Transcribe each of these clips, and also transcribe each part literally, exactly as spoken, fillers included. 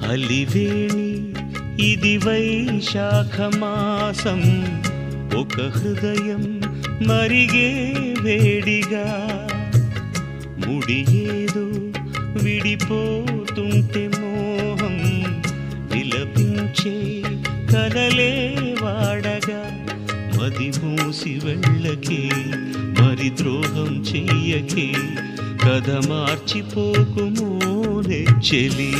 అలివేణి ఇది వైశాఖ మాసం, ఒక హృదయం మరిగే వేడిగా, ముడి ఏదో విడిపోతుంటే మోహం విలపించే కలలే వాడగా, మది మూసి వెళ్ళకే మరి ద్రోహం చెయ్యకే, కథ మార్చిపోకుమో నెచ్చెలి.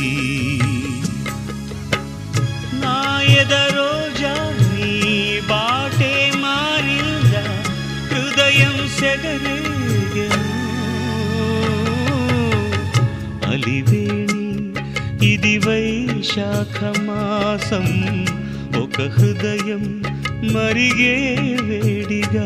నా ఎదరోజా నీ బాటే మారిందా, హృదయం సెగరేగెను. అలివేణి ఇది వైశాఖ మాసం, ఒక హృదయం మరిగే వేడిగా.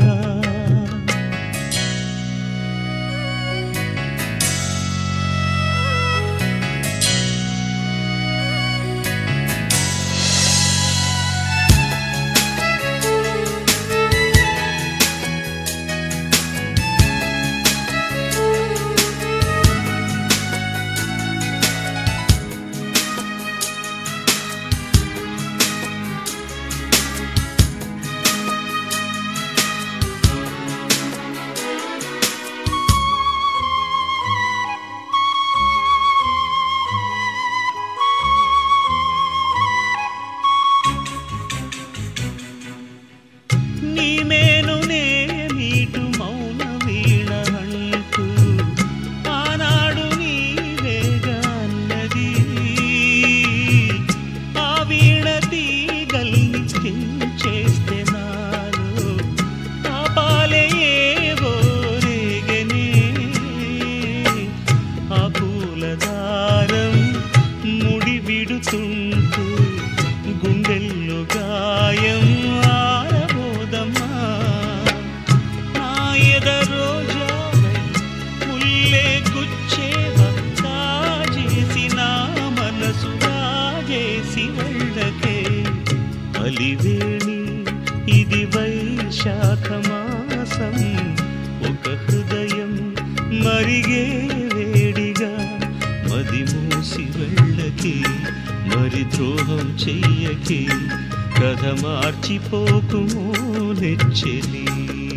గుండెల్లో గాయం ఆరబోదమ్మా, నా ఎదరోజా ముల్లే గుచ్చేవా, కాజేసి నా మనసు రాజేసి వెళ్ళకే. అలివేణి ఇది వైశాఖ మాసం, ఒక హృదయం మరిగే వేడిగా, మది మూసి వెళ్ళకే మరి ద్రోహం చెయ్యకే, కథ మార్చిపోకుమో నెచ్చెలి.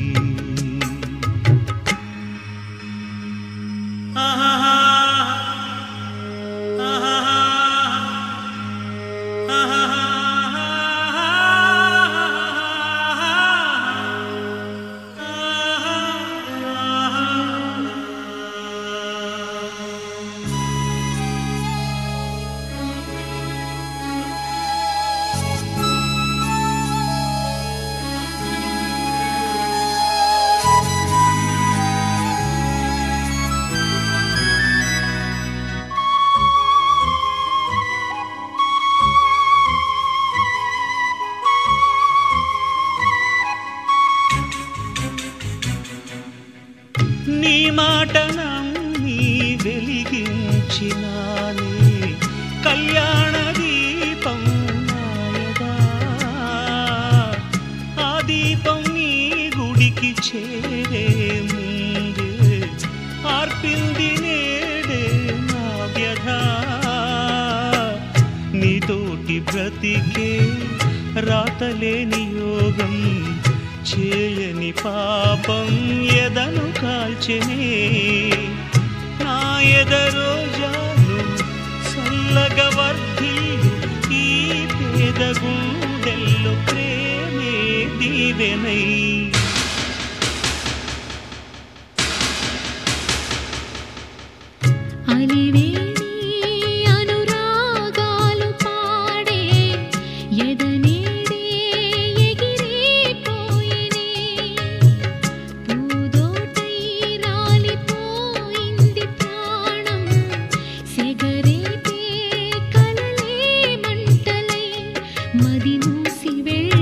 నీ మాట నమ్మి వెలిగించినానే కళ్యాణ దీపం నాయదా, ఆ దీపం నీ గుడికి చేరే ముందే ఆర్పింది నేడే నా వ్యధ. నీతోటి బ్రతికే రాతలేని యోగం, చేయని పాపం ఎదను కాల్చెనే. నా ఎదరోజాను చల్లగా వర్ధిల్లు, ఈ పేద గుండెల్లో ప్రేమే దీవెనై. మది మూసి వెళ్ళ